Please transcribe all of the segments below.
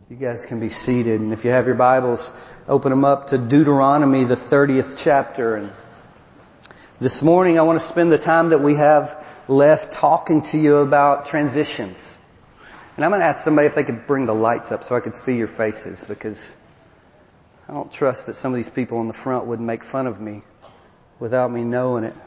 You guys can be seated, and if you have your Bibles, open them up to Deuteronomy, the 30th chapter. And this morning I want to spend the time that we have left talking to you about transitions. And I'm going to ask somebody if they could bring the lights up so I could see your faces, because I don't trust that some of these people in the front would make fun of me without me knowing it.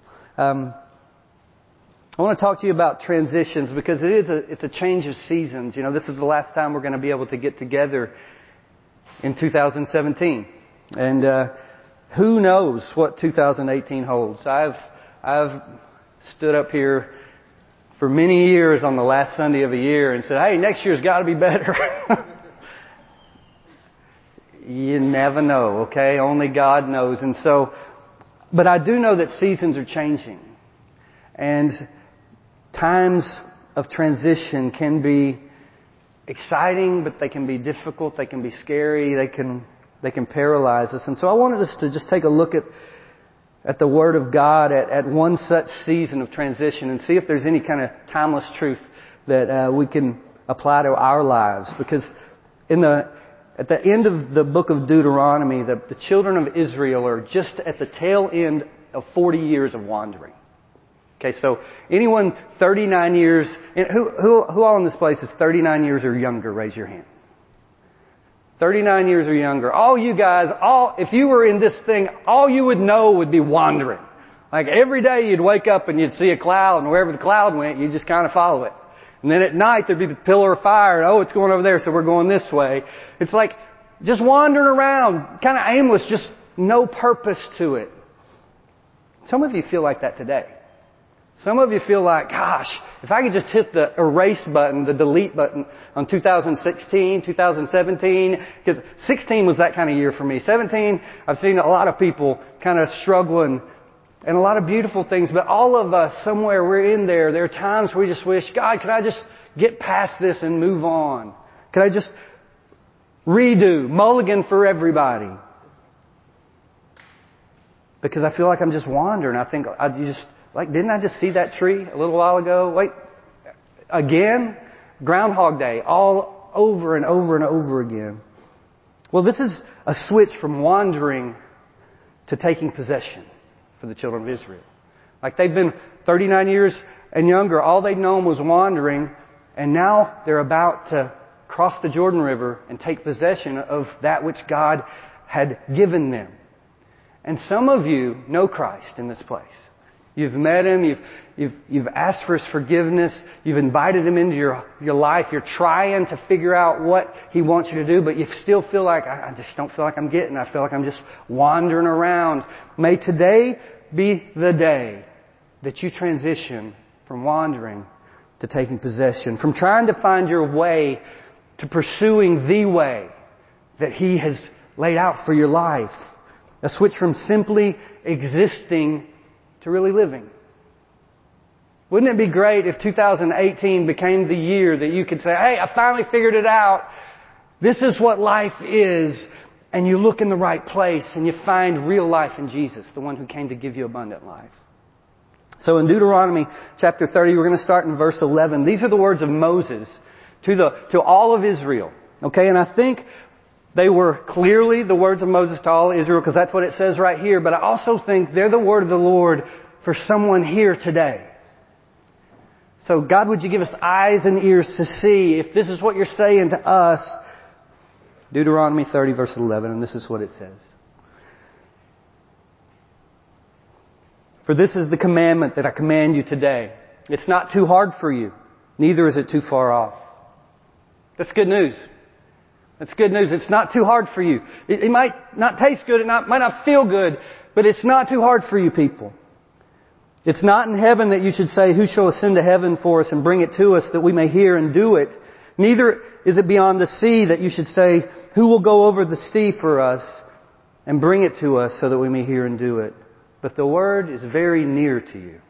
I want to talk to you about transitions because it's a change of seasons. You know, this is the last time we're going to be able to get together in 2017. And who knows what 2018 holds. I've stood up here for many years on the last Sunday of a year and said, hey, next year's got to be better. You never know, okay? Only God knows. And so, but I do know that seasons are changing. And times of transition can be exciting, but they can be difficult, they can be scary, they can paralyze us. And so I wanted us to just take a look at the Word of God at one such season of transition and see if there's any kind of timeless truth that we can apply to our lives. Because at the end of the book of Deuteronomy, the children of Israel are just at the tail end of 40 years of wandering. Okay, so anyone 39 years, who all in this place is 39 years or younger? Raise your hand. 39 years or younger. All you guys, if you were in this thing, all you would know would be wandering. Like every day you'd wake up and you'd see a cloud, and wherever the cloud went, you just kind of follow it. And then at night there'd be the pillar of fire, and it's going over there, so we're going this way. It's like just wandering around, kind of aimless, just no purpose to it. Some of you feel like that today. Some of you feel like, gosh, if I could just hit the erase button, the delete button on 2016, 2017, because 16 was that kind of year for me. 17, I've seen a lot of people kind of struggling and a lot of beautiful things, but all of us, somewhere we're in there. There are times we just wish, God, could I just get past this and move on? Could I just redo, mulligan for everybody? Because I feel like I'm just wandering. I think didn't I just see that tree a little while ago? Wait, again? Groundhog Day, all over and over and over again. Well, this is a switch from wandering to taking possession for the children of Israel. Like they've been 39 years and younger, all they'd known was wandering, and now they're about to cross the Jordan River and take possession of that which God had given them. And some of you know Christ in this place. You've met Him, you've asked for His forgiveness, you've invited Him into your life, you're trying to figure out what He wants you to do, but you still feel like, I just don't feel like I'm getting, I feel like I'm just wandering around. May today be the day that you transition from wandering to taking possession, from trying to find your way to pursuing the way that He has laid out for your life. A switch from simply existing to really living. Wouldn't it be great if 2018 became the year that you could say, hey, I finally figured it out. This is what life is. And you look in the right place and you find real life in Jesus, the one who came to give you abundant life. So in Deuteronomy chapter 30, we're going to start in verse 11. These are the words of Moses to all of Israel. Okay, and I think they were clearly the words of Moses to all Israel, because that's what it says right here. But I also think they're the word of the Lord for someone here today. So God, would you give us eyes and ears to see if this is what you're saying to us? Deuteronomy 30 verse 11, and this is what it says. For this is the commandment that I command you today. It's not too hard for you, neither is it too far off. That's good news. That's good news. It's not too hard for you. It might not taste good. It might not feel good. But it's not too hard for you people. It's not in heaven that you should say, who shall ascend to heaven for us and bring it to us that we may hear and do it? Neither is it beyond the sea that you should say, who will go over the sea for us and bring it to us so that we may hear and do it? But the word is very near to you.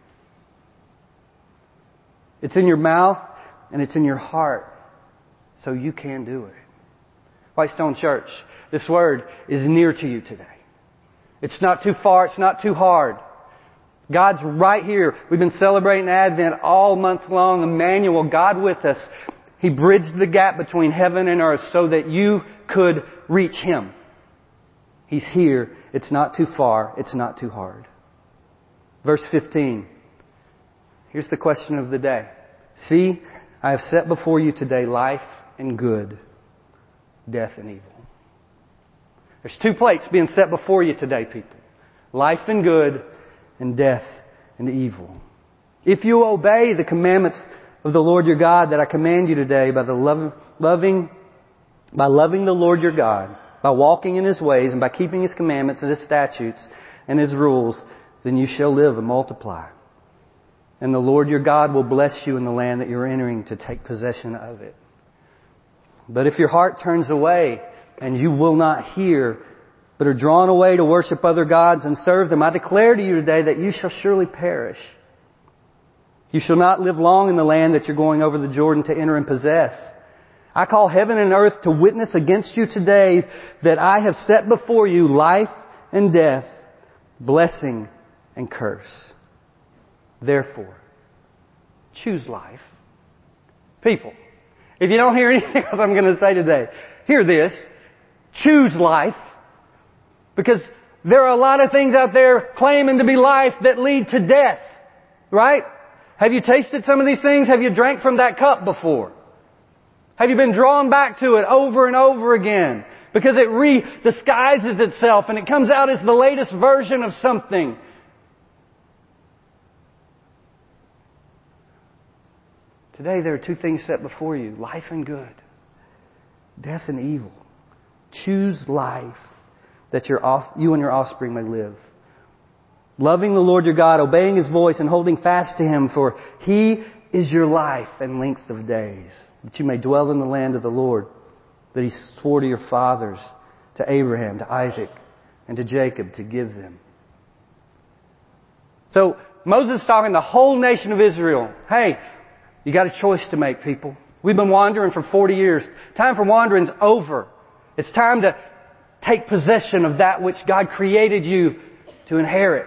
It's in your mouth and it's in your heart. So you can do it. Whitestone Church, this word is near to you today. It's not too far, it's not too hard. God's right here. We've been celebrating Advent all month long. Emmanuel, God with us. He bridged the gap between heaven and earth so that you could reach Him. He's here. It's not too far. It's not too hard. Verse 15. Here's the question of the day. See, I have set before you today life and good, death and evil. There's two plates being set before you today, people. Life and good and death and evil. If you obey the commandments of the Lord your God that I command you today by loving the Lord your God, by walking in His ways and by keeping His commandments and His statutes and His rules, then you shall live and multiply. And the Lord your God will bless you in the land that you're entering to take possession of it. But if your heart turns away and you will not hear, but are drawn away to worship other gods and serve them, I declare to you today that you shall surely perish. You shall not live long in the land that you're going over the Jordan to enter and possess. I call heaven and earth to witness against you today that I have set before you life and death, blessing and curse. Therefore, choose life. People, if you don't hear anything else I'm going to say today, hear this. Choose life. Because there are a lot of things out there claiming to be life that lead to death. Right? Have you tasted some of these things? Have you drank from that cup before? Have you been drawn back to it over and over again? Because it re-disguises itself and it comes out as the latest version of something. Today there are two things set before you. Life and good. Death and evil. Choose life that you and your offspring may live. Loving the Lord your God, obeying His voice and holding fast to Him, for He is your life and length of days, that you may dwell in the land of the Lord, that He swore to your fathers, to Abraham, to Isaac, and to Jacob to give them. So Moses is talking to the whole nation of Israel. Hey, you got a choice to make, people. We've been wandering for 40 years. Time for wandering's over. It's time to take possession of that which God created you to inherit.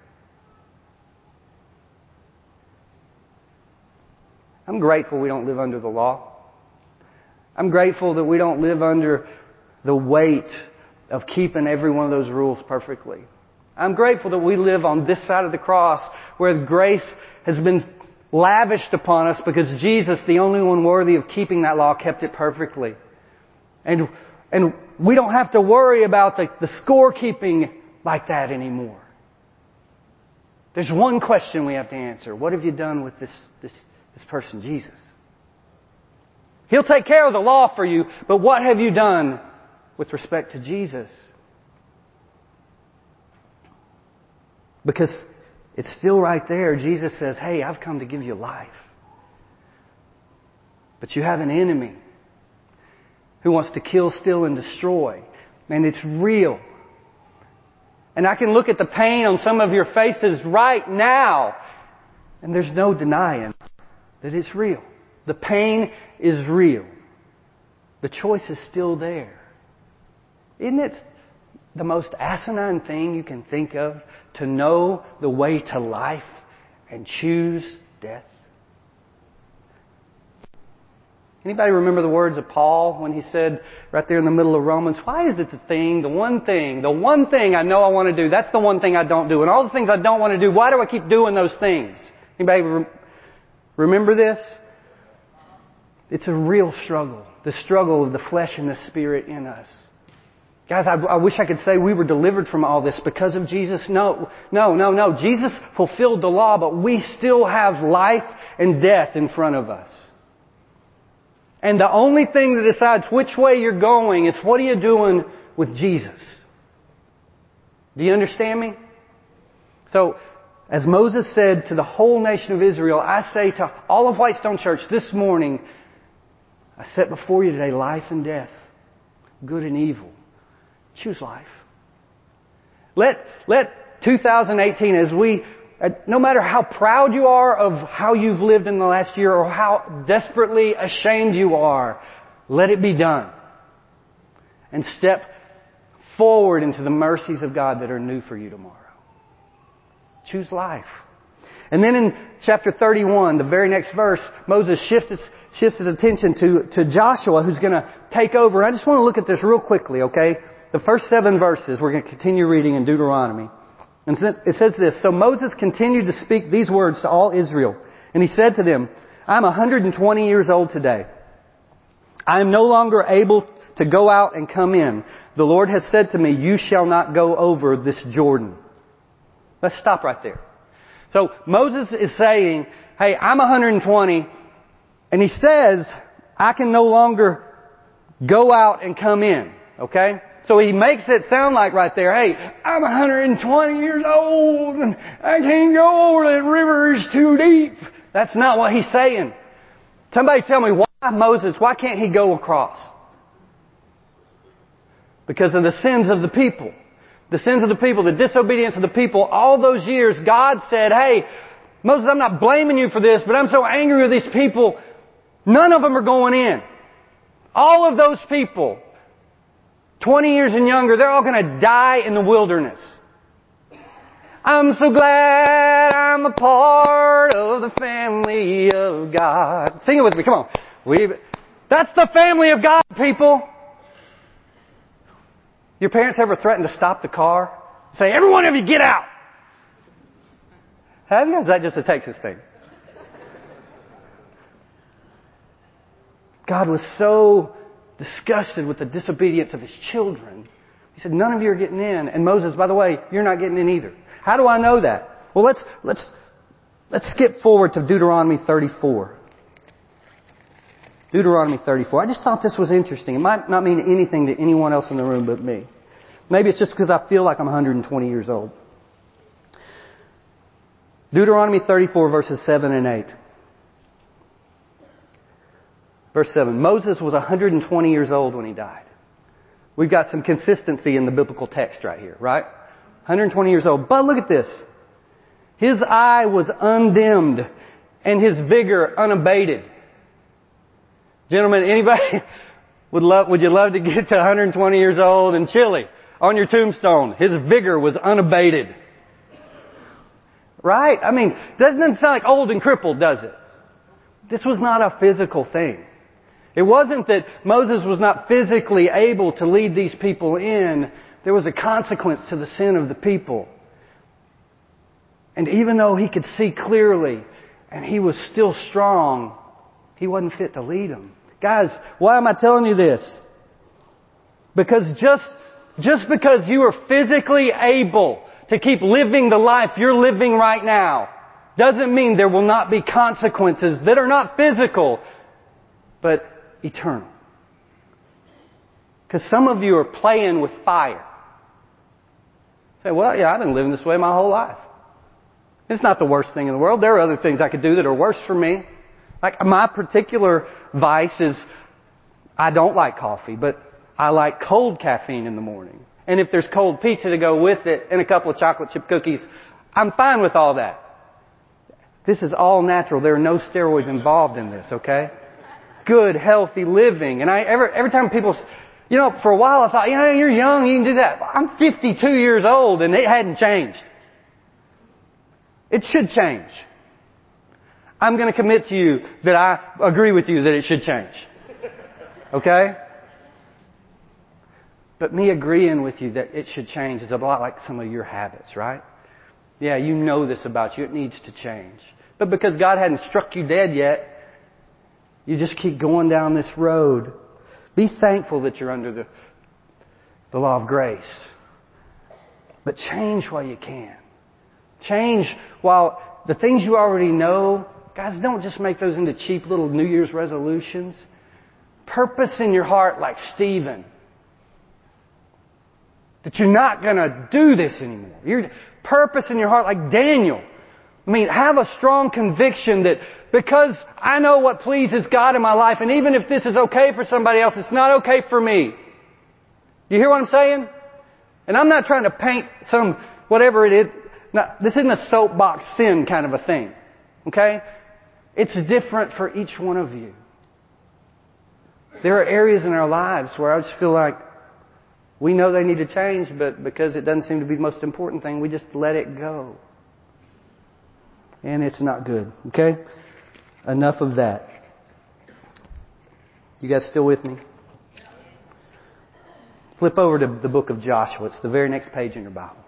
I'm grateful we don't live under the law. I'm grateful that we don't live under the weight of keeping every one of those rules perfectly. I'm grateful that we live on this side of the cross where grace has been lavished upon us because Jesus, the only one worthy of keeping that law, kept it perfectly. And we don't have to worry about the scorekeeping like that anymore. There's one question we have to answer. What have you done with this person, Jesus? He'll take care of the law for you, but what have you done with respect to Jesus? Because it's still right there. Jesus says, hey, I've come to give you life. But you have an enemy who wants to kill, steal, and destroy. And it's real. And I can look at the pain on some of your faces right now, and there's no denying that it's real. The pain is real. The choice is still there. Isn't it the most asinine thing you can think of to know the way to life and choose death? Anybody remember the words of Paul when he said right there in the middle of Romans, why is it the one thing I know I want to do, that's the one thing I don't do. And all the things I don't want to do, why do I keep doing those things? Anybody remember this? It's a real struggle. The struggle of the flesh and the spirit in us. Guys, I wish I could say we were delivered from all this because of Jesus. No. Jesus fulfilled the law, but we still have life and death in front of us. And the only thing that decides which way you're going is what are you doing with Jesus? Do you understand me? So, as Moses said to the whole nation of Israel, I say to all of Whitestone Church this morning, I set before you today life and death, good and evil. Choose life. Let 2018, no matter how proud you are of how you've lived in the last year or how desperately ashamed you are, let it be done. And step forward into the mercies of God that are new for you tomorrow. Choose life. And then in chapter 31, the very next verse, Moses shifts shifts his attention to Joshua, who's going to take over. I just want to look at this real quickly, okay? The first 7 verses, we're going to continue reading in Deuteronomy. And it says this, "So Moses continued to speak these words to all Israel. And he said to them, I'm 120 years old today. I am no longer able to go out and come in. The Lord has said to me, you shall not go over this Jordan." Let's stop right there. So Moses is saying, hey, I'm 120, and he says, I can no longer go out and come in. Okay? So he makes it sound like right there, hey, I'm 120 years old and I can't go over that river, it's too deep. That's not what he's saying. Somebody tell me, why can't he go across? Because of the sins of the people. The sins of the people, the disobedience of the people. All those years, God said, hey, Moses, I'm not blaming you for this, but I'm so angry with these people. None of them are going in. All of those people, 20 years and younger, they're all going to die in the wilderness. I'm so glad I'm a part of the family of God. Sing it with me, come on. That's the family of God, people. Your parents ever threatened to stop the car? Say, every one of you get out. Have you? Or is that just a Texas thing? God was so disgusted with the disobedience of His children. He said, none of you are getting in. And Moses, by the way, you're not getting in either. How do I know that? Well, let's skip forward to Deuteronomy 34. Deuteronomy 34. I just thought this was interesting. It might not mean anything to anyone else in the room but me. Maybe it's just because I feel like I'm 120 years old. Deuteronomy 34 verses 7 and 8. Verse 7. Moses was 120 years old when he died. We've got some consistency in the biblical text right here, right? 120 years old. But look at this. His eye was undimmed and his vigor unabated. Gentlemen, anybody would you love to get to 120 years old in Chile on your tombstone? His vigor was unabated. Right? I mean, doesn't it sound like old and crippled, does it? This was not a physical thing. It wasn't that Moses was not physically able to lead these people in. There was a consequence to the sin of the people. And even though he could see clearly and he was still strong, he wasn't fit to lead them. Guys, why am I telling you this? Because just because you are physically able to keep living the life you're living right now doesn't mean there will not be consequences that are not physical, but eternal. Because some of you are playing with fire. Say, well, yeah, I've been living this way my whole life. It's not the worst thing in the world. There are other things I could do that are worse for me. Like my particular vice is I don't like coffee, but I like cold caffeine in the morning. And if there's cold pizza to go with it and a couple of chocolate chip cookies, I'm fine with all that. This is all natural. There are no steroids involved in this, okay? Good, healthy living. And every time people, for a while I thought, you're young, you can do that. I'm 52 years old and it hadn't changed. It should change. I'm going to commit to you that I agree with you that it should change. Okay? But me agreeing with you that it should change is a lot like some of your habits, right? Yeah, you know this about you. It needs to change. But because God hadn't struck you dead yet, you just keep going down this road. Be thankful that you're under the law of grace. But change while you can. Change while the things you already know, guys, don't just make those into cheap little New Year's resolutions. Purpose in your heart like Stephen. That you're not going to do this anymore. Your purpose in your heart like Daniel. I mean, have a strong conviction that because I know what pleases God in my life, and even if this is okay for somebody else, it's not okay for me. You hear what I'm saying? And I'm not trying to paint some, whatever it is. Now, this isn't a soapbox sin kind of a thing. Okay? It's different for each one of you. There are areas in our lives where I just feel like we know they need to change, but because it doesn't seem to be the most important thing, we just let it go. And it's not good. Okay? Enough of that. You guys still with me? Flip over to the book of Joshua. It's the very next page in your Bible.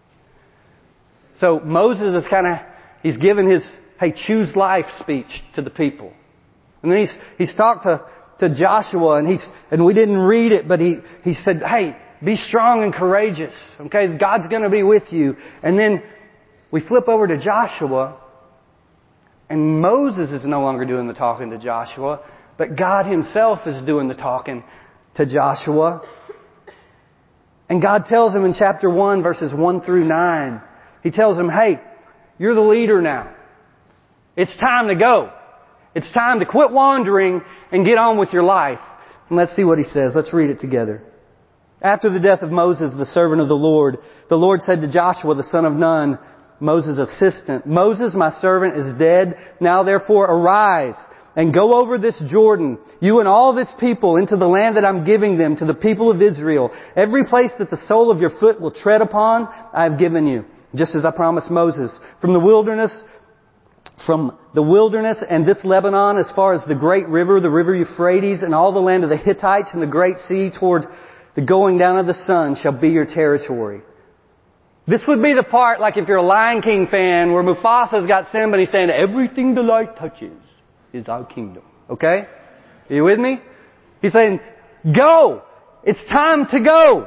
So Moses is he's given his, hey, choose life speech to the people. And then he's talked to Joshua and we didn't read it, but he said, hey, be strong and courageous. Okay, God's going to be with you. And then we flip over to Joshua, and Moses is no longer doing the talking to Joshua, but God Himself is doing the talking to Joshua. And God tells him in chapter 1, verses 1 through 9, He tells him, hey, you're the leader now. It's time to go. It's time to quit wandering and get on with your life. And let's see what He says. Let's read it together. After the death of Moses, the servant of the Lord said to Joshua, the son of Nun, Moses' assistant, Moses, my servant, is dead. Now therefore arise and go over this Jordan, you and all this people, into the land that I'm giving them, to the people of Israel. Every place that the sole of your foot will tread upon, I have given you, just as I promised Moses. From the wilderness and this Lebanon, as far as the great river, the river Euphrates, and all the land of the Hittites and the great sea toward the going down of the sun shall be your territory. This would be the part, like if you're a Lion King fan, where Mufasa's got Simba and he's saying, everything the light touches is our kingdom. Okay? Are you with me? He's saying, go! It's time to go!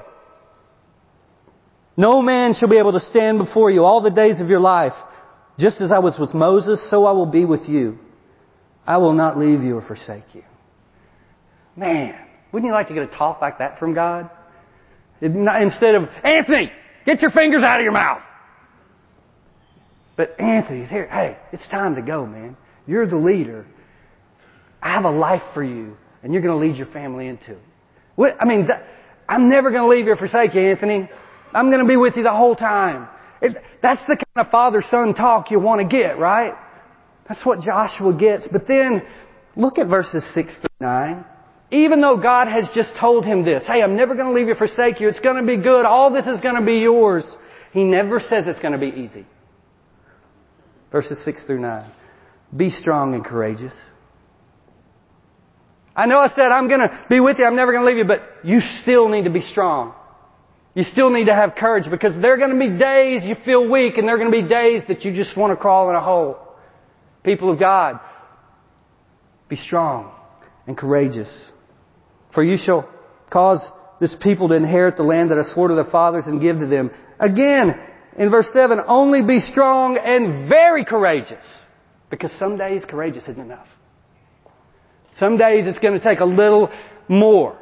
No man shall be able to stand before you all the days of your life. Just as I was with Moses, so I will be with you. I will not leave you or forsake you. Man, wouldn't you like to get a talk like that from God? Instead of, Anthony, get your fingers out of your mouth. But Anthony, here, hey, it's time to go, man. You're the leader. I have a life for you, and you're going to lead your family into it. I'm never going to leave you or forsake you, Anthony. I'm going to be with you the whole time. That's the kind of father-son talk you want to get, right? That's what Joshua gets. But then, look at verses 6 through 9. Even though God has just told him this, hey, I'm never going to leave you or forsake you. It's going to be good. All this is going to be yours. He never says it's going to be easy. Verses 6 through 9. Be strong and courageous. I know I said I'm going to be with you, I'm never going to leave you, but you still need to be strong. You still need to have courage, because there are going to be days you feel weak, and there are going to be days that you just want to crawl in a hole. People of God, be strong and courageous. For you shall cause this people to inherit the land that I swore to their fathers and give to them. Again, in verse 7, only be strong and very courageous. Because some days courageous isn't enough. Some days it's going to take a little more.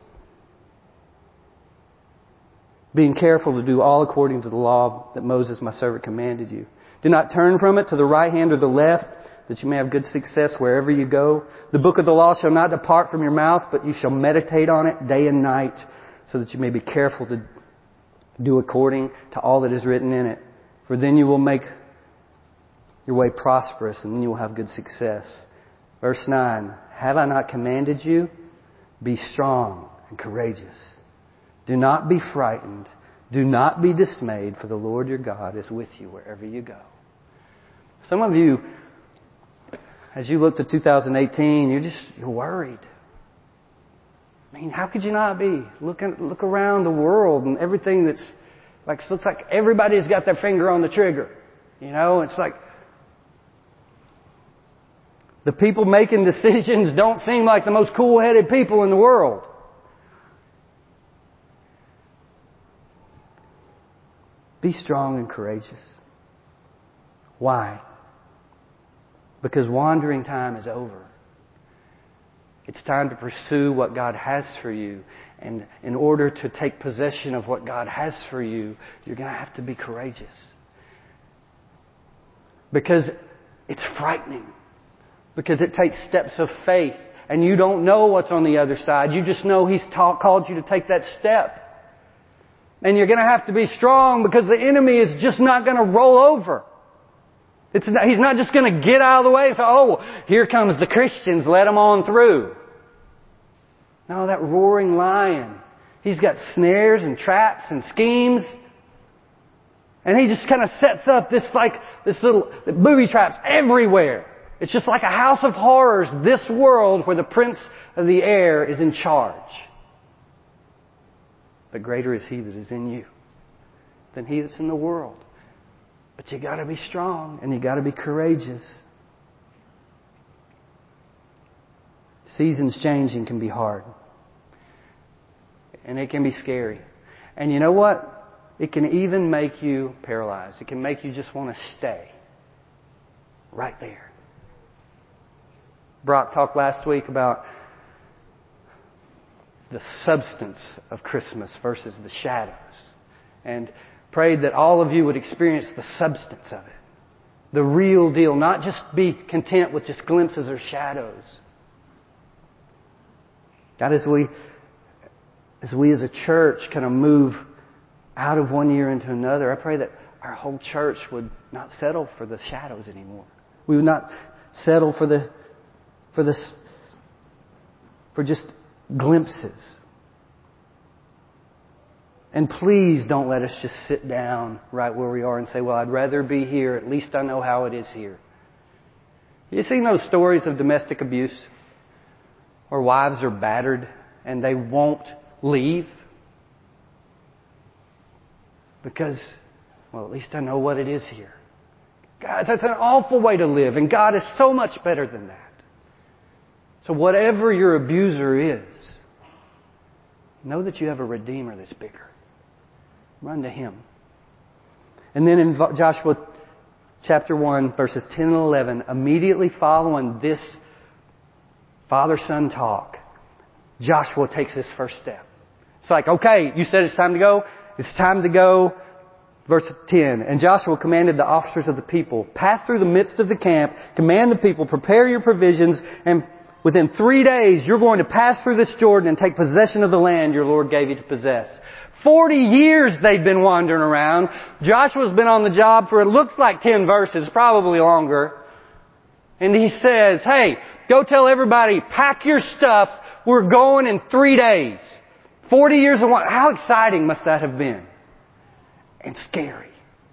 Being careful to do all according to the law that Moses, my servant, commanded you. Do not turn from it to the right hand or the left, that you may have good success wherever you go. The book of the law shall not depart from your mouth, but you shall meditate on it day and night, so that you may be careful to do according to all that is written in it. For then you will make your way prosperous, and then you will have good success. Verse 9, have I not commanded you? Be strong and courageous. Do not be frightened. Do not be dismayed, for the Lord your God is with you wherever you go. Some of you, as you look to 2018, you're worried. I mean, how could you not be? Look around the world and everything looks like everybody's got their finger on the trigger. You know, it's like the people making decisions don't seem like the most cool-headed people in the world. Be strong and courageous. Why? Because wandering time is over. It's time to pursue what God has for you. And in order to take possession of what God has for you, you're going to have to be courageous. Because it's frightening. Because it takes steps of faith. And you don't know what's on the other side. You just know He's called you to take that step. And you're going to have to be strong, because the enemy is just not going to roll over. He's not just going to get out of the way and say, oh, here comes the Christians, let them on through. No, that roaring lion, he's got snares and traps and schemes. And he just kind of sets up this little booby traps everywhere. It's just like a house of horrors, this world where the prince of the air is in charge. But greater is He that is in you than he that's in the world. But you got to be strong and you got to be courageous. Seasons changing can be hard. And it can be scary. And you know what? It can even make you paralyzed. It can make you just want to stay right there. Brock talked last week about the substance of Christmas versus the shadows. And prayed that all of you would experience the substance of it. The real deal. Not just be content with just glimpses or shadows. God, as we as a church kind of move out of one year into another, I pray that our whole church would not settle for the shadows anymore. We would not settle for just glimpses. And please don't let us just sit down right where we are and say, well, I'd rather be here. At least I know how it is here. You seen those stories of domestic abuse? Where wives are battered and they won't leave? Because, well, at least I know what it is here. God, that's an awful way to live. And God is so much better than that. So whatever your abuser is, know that you have a Redeemer that's bigger. Run to Him. And then in Joshua chapter 1, verses 10 and 11, immediately following this father-son talk, Joshua takes his first step. It's like, okay, you said it's time to go. It's time to go. Verse 10, and Joshua commanded the officers of the people, pass through the midst of the camp, command the people, prepare your provisions, and within 3 days you're going to pass through this Jordan and take possession of the land your Lord gave you to possess. 40 years they'd been wandering around. Joshua's been on the job for, it looks like 10 verses, probably longer. And he says, hey, go tell everybody, pack your stuff. We're going in 3 days. 40 years of wandering. How exciting must that have been? And scary.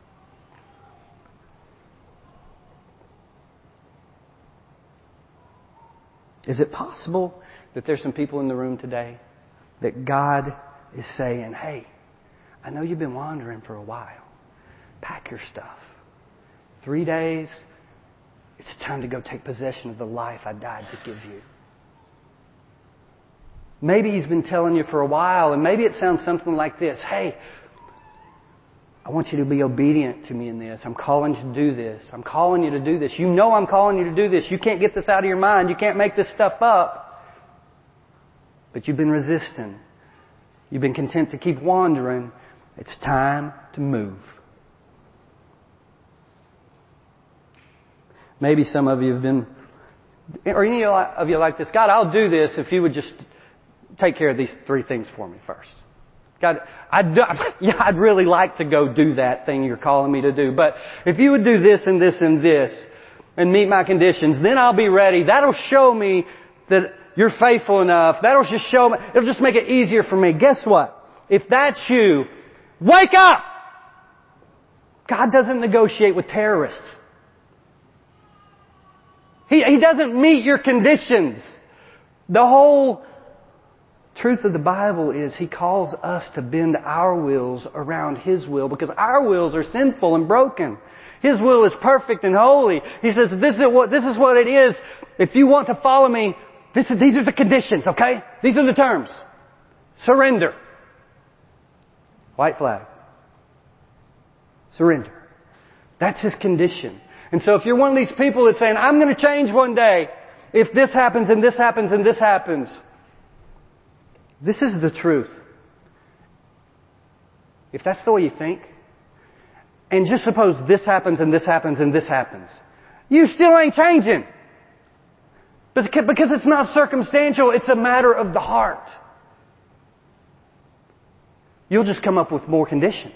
Is it possible that there's some people in the room today that God is saying, hey, I know you've been wandering for a while. Pack your stuff. 3 days, it's time to go take possession of the life I died to give you. Maybe He's been telling you for a while, and maybe it sounds something like this. Hey, I want you to be obedient to me in this. I'm calling you to do this. I'm calling you to do this. You know I'm calling you to do this. You can't get this out of your mind. You can't make this stuff up. But you've been resisting. You've been content to keep wandering. It's time to move. Maybe some of you have been, or any of you like this, God, I'll do this if you would just take care of these 3 things for me first. God, I'd really like to go do that thing you're calling me to do. But if you would do this and this and this and meet my conditions, then I'll be ready. That'll show me that you're faithful enough. That'll just show me, it'll just make it easier for me. Guess what? If that's you, wake up! God doesn't negotiate with terrorists. He doesn't meet your conditions. The whole truth of the Bible is He calls us to bend our wills around His will because our wills are sinful and broken. His will is perfect and holy. He says, this is what it is. If you want to follow me, these are the conditions, okay? These are the terms. Surrender. White flag. Surrender. That's His condition. And so if you're one of these people that's saying, I'm going to change one day if this happens and this happens and this happens, this is the truth. If that's the way you think, and just suppose this happens and this happens and this happens, you still ain't changing. Because it's not circumstantial, it's a matter of the heart. You'll just come up with more conditions.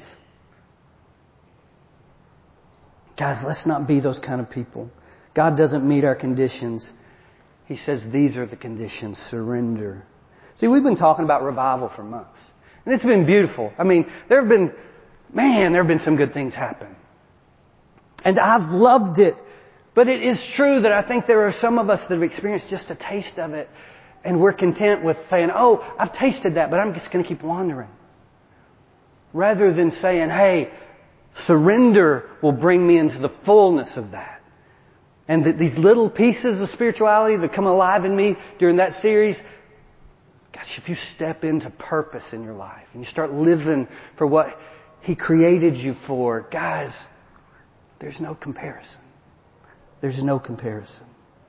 Guys, let's not be those kind of people. God doesn't meet our conditions. He says these are the conditions. Surrender. See, we've been talking about revival for months. And it's been beautiful. I mean, there have been some good things happen. And I've loved it But it is true that I think there are some of us that have experienced just a taste of it, and we're content with saying, oh, I've tasted that, but I'm just going to keep wandering. Rather than saying, hey, surrender will bring me into the fullness of that. And that these little pieces of spirituality that come alive in me during that series, gosh, if you step into purpose in your life and you start living for what He created you for, guys, there's no comparison. There's no comparison.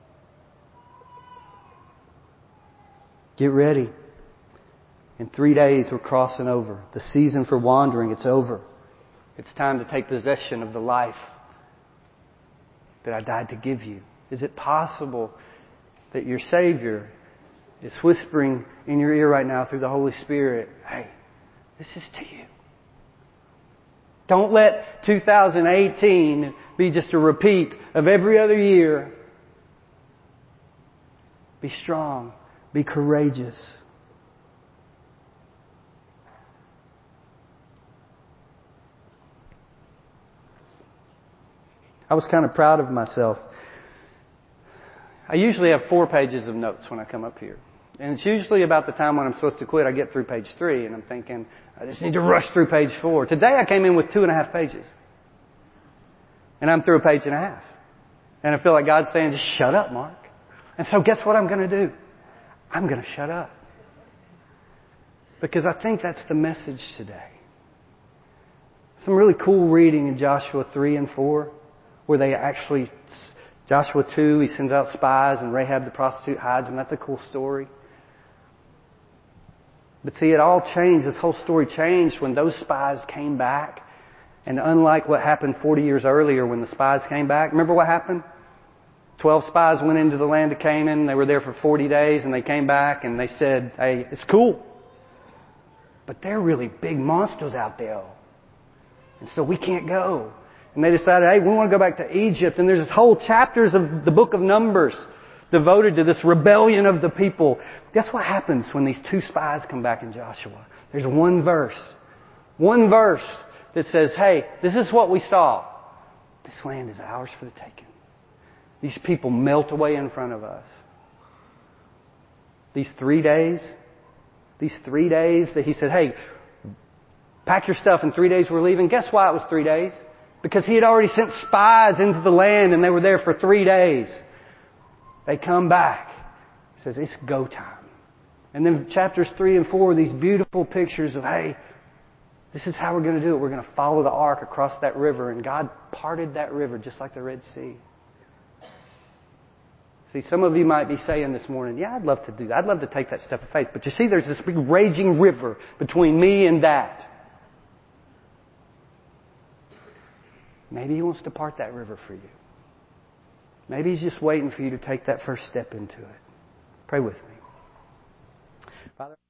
Get ready. In 3 days we're crossing over. The season for wandering, it's over. It's time to take possession of the life that I died to give you. Is it possible that your Savior is whispering in your ear right now through the Holy Spirit, hey, this is to you. Don't let 2018 be just a repeat of every other year. Be strong. Be courageous. I was kind of proud of myself. I usually have 4 pages of notes when I come up here. And it's usually about the time when I'm supposed to quit, I get through page 3 and I'm thinking, I just need to rush through page 4. Today I came in with 2.5 pages. And I'm through a page and a half. And I feel like God's saying, just shut up, Mark. And so guess what I'm going to do? I'm going to shut up. Because I think that's the message today. Some really cool reading in Joshua 3 and 4, where they actually, Joshua 2, he sends out spies and Rahab the prostitute hides them. That's a cool story. But see, it all changed. This whole story changed when those spies came back. And unlike what happened 40 years earlier when the spies came back, remember what happened? 12 spies went into the land of Canaan. They were there for 40 days and they came back and they said, hey, it's cool. But they're really big monsters out there. And so we can't go. And they decided, hey, we want to go back to Egypt. And there's this whole chapters of the book of Numbers devoted to this rebellion of the people. Guess what happens when these 2 spies come back in Joshua? There's one verse that says, hey, this is what we saw. This land is ours for the taking. These people melt away in front of us. These 3 days that he said, hey, pack your stuff, in 3 days we're leaving. Guess why it was 3 days? Because he had already sent spies into the land and they were there for 3 days. They come back. He says, it's go time. And then chapters 3 and 4 are these beautiful pictures of, hey, this is how we're going to do it. We're going to follow the ark across that river. And God parted that river just like the Red Sea. See, some of you might be saying this morning, yeah, I'd love to do that. I'd love to take that step of faith. But you see, there's this big raging river between me and that. Maybe He wants to part that river for you. Maybe He's just waiting for you to take that first step into it. Pray with me. Father.